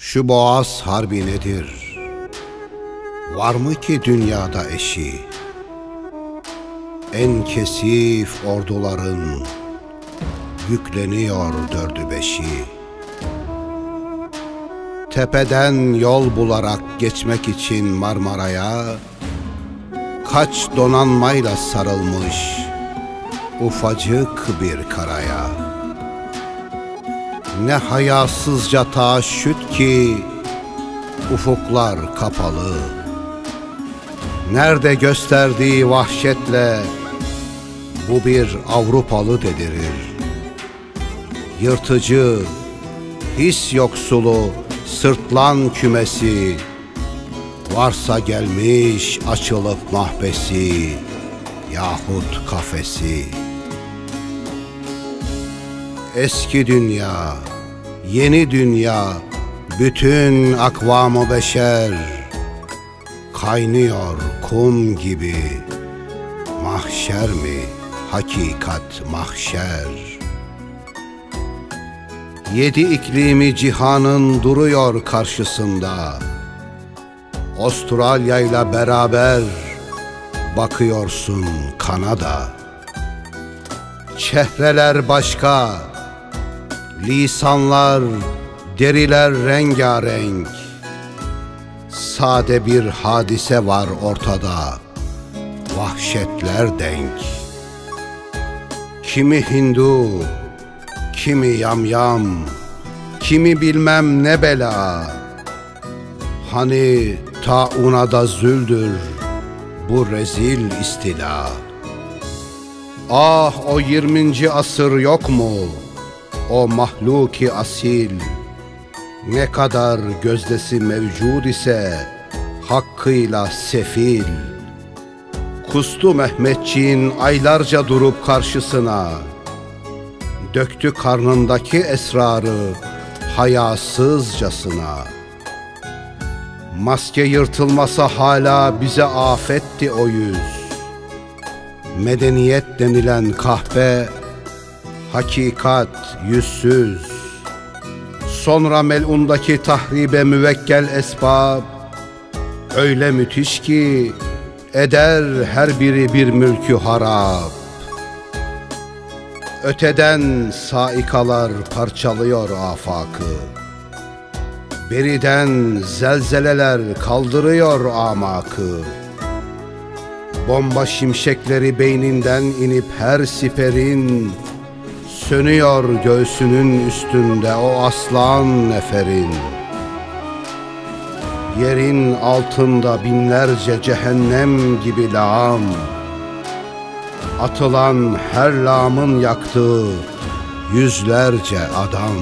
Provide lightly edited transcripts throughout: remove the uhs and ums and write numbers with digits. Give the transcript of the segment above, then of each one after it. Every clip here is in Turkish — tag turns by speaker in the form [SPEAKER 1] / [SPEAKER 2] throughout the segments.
[SPEAKER 1] Şu boğaz harbi nedir? Var mı ki dünyada eşi? En kesif orduların yükleniyor dördü beşi. Tepeden yol bularak geçmek için Marmara'ya kaç donanmayla sarılmış ufacık bir karaya. Ne hayasızca taşşüt ki ufuklar kapalı. Nerede gösterdiği vahşetle bu bir Avrupalı dedirir. Yırtıcı, his yoksulu sırtlan kümesi, varsa gelmiş açılıp mahbesi yahut kafesi. Eski dünya, yeni dünya, bütün akvam-ı beşer kaynıyor kum gibi. Mahşer mi, hakikat mahşer? Yedi iklimi cihanın duruyor karşısında. Avustralya ile beraber bakıyorsun Kanada. Çehreler başka, lisanlar, deriler rengarenk. Sade bir hadise var ortada, vahşetler denk. Kimi Hindu, kimi yamyam, kimi bilmem ne bela. Hani tauna da züldür bu rezil istila. Ah, o 20. asır yok mu? O mahluki asil, ne kadar gözdesi mevcud ise hakkıyla sefil. Kustu Mehmetçiğin aylarca durup karşısına, döktü karnındaki esrarı hayasızcasına. Maske yırtılmasa hala bize afetti o yüz. Medeniyet denilen kahpe, hakikat yüzsüz. Sonra melundaki tahribe müvekkel esbab öyle müthiş ki eder her biri bir mülkü harap. Öteden saikalar parçalıyor afakı, beriden zelzeleler kaldırıyor amakı. Bomba şimşekleri beyninden inip her siperin sönüyor göğsünün üstünde o aslan neferin. Yerin altında binlerce cehennem gibi lağım, atılan her lağımın yaktığı yüzlerce adam.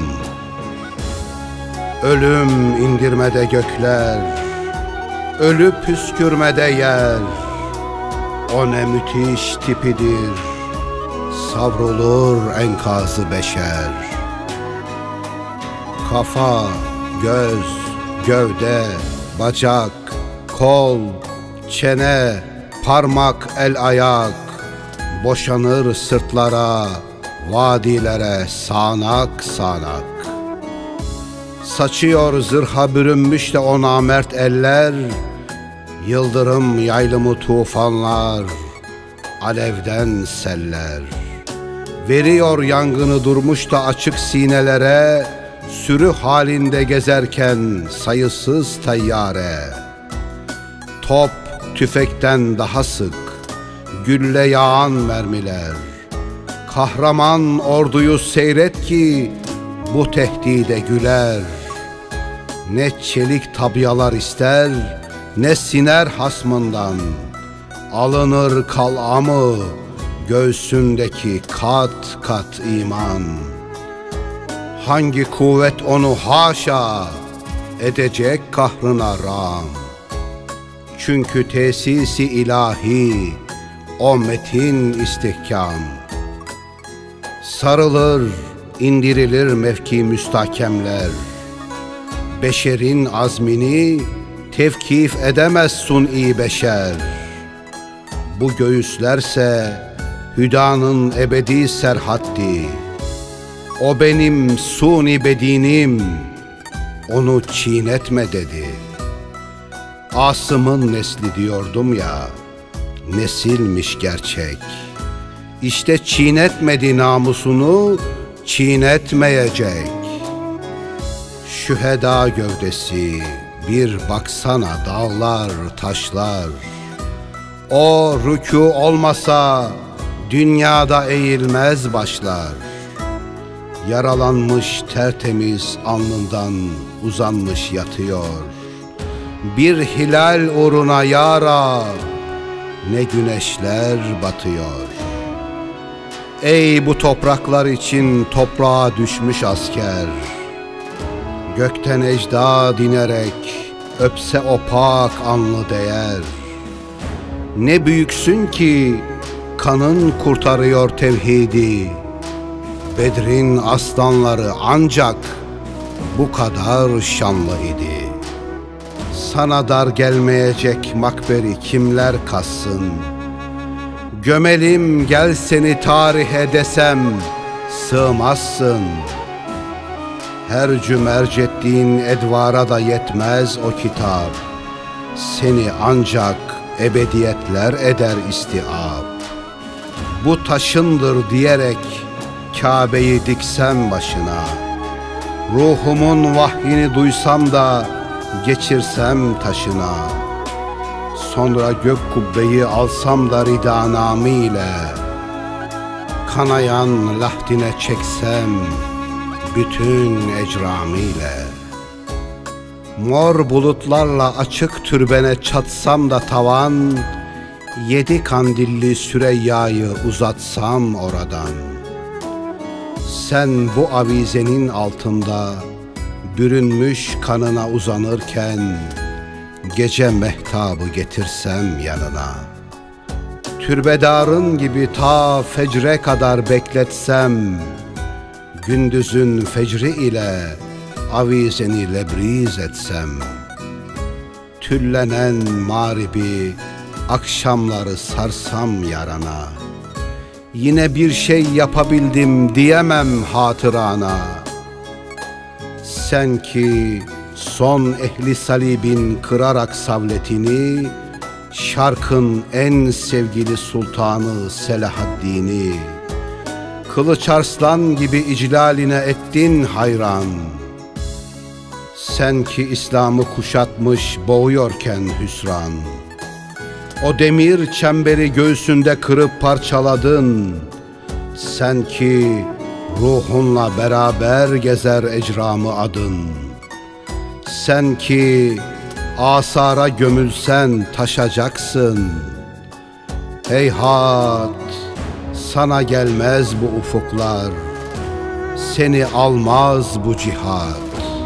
[SPEAKER 1] Ölüm indirmede gökler, ölüp püskürmede yer. O ne müthiş tipidir, savrulur enkazı beşer. Kafa, göz, gövde, bacak, kol, çene, parmak, el ayak boşanır sırtlara, vadilere sağanak sağanak. Saçıyor zırha bürünmüş de o namert eller, yıldırım yaylımı tufanlar, alevden seller. Veriyor yangını durmuş da açık sinelere, sürü halinde gezerken sayısız tayyare. Top tüfekten daha sık, gülle yağan mermiler. Kahraman orduyu seyret ki bu tehdide güler. Ne çelik tabyalar ister, ne siner hasmından. Alınır kal'amı göğsündeki kat kat iman. Hangi kuvvet onu haşa edecek kahrına rağm? Çünkü tesisi ilahi o metin istihkam. Sarılır, indirilir mevki müstahkemler. Beşerin azmini tevkif edemez sun'i beşer. Bu göğüslerse hüdanın ebedi serhaddi. O benim suni bedinim, onu çiğnetme dedi. Asım'ın nesli diyordum ya, nesilmiş gerçek. İşte çiğnetmedi namusunu, çiğnetmeyecek. Şüheda gövdesi, bir baksana dağlar, taşlar. O rükû olmasa dünyada eğilmez başlar. Yaralanmış tertemiz alnından uzanmış yatıyor. Bir hilal uğruna ya Rab, ne güneşler batıyor. Ey bu topraklar için toprağa düşmüş asker, gökten ecda dinerek öpse o pak alnı değer. Ne büyüksün ki kanın kurtarıyor tevhidi. Bedrin aslanları ancak bu kadar şanlı idi. Sana dar gelmeyecek makberi kimler kassın? Gömelim gel seni tarihe desem sığmazsın. Her cümerc ettiğin edvara da yetmez o kitap. Seni ancak ebediyetler eder istiab. Bu taşındır diyerek Kabe'yi diksem başına, ruhumun vahyini duysam da geçirsem taşına, sonra gök kubbeyi alsam da ridanami ile, kanayan lahdine çeksem bütün ecramiyle. Mor bulutlarla açık türbene çatsam da tavan, 7 kandilli Süreyya'yı uzatsam oradan. Sen bu avizenin altında bürünmüş kanına uzanırken, gece mehtabı getirsem yanına. Türbedarın gibi ta fecre kadar bekletsem, gündüzün fecri ile avizeni lebriz etsem. Tüllenen mağribi akşamları sarsam yarana, yine bir şey yapabildim diyemem hatırana. Sen ki son ehli salibin kırarak savletini, şarkın en sevgili sultanı Selahaddin'i, Kılıç Arslan gibi iclaline ettin hayran. Sen ki İslam'ı kuşatmış boğuyorken hüsran, o demir çemberi göğsünde kırıp parçaladın. Sen ki ruhunla beraber gezer ecramı adın. Sen ki asara gömülsen taşacaksın. Heyhat, sana gelmez bu ufuklar, seni almaz bu cihat.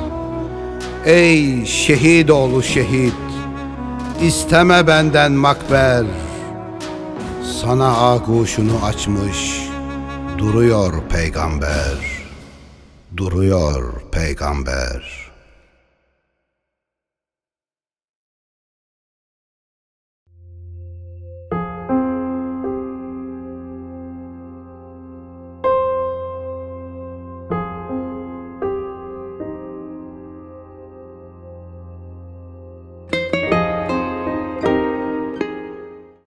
[SPEAKER 1] Ey şehit oğlu şehit, isteme benden makber. Sana ağuşunu açmış duruyor peygamber, duruyor peygamber.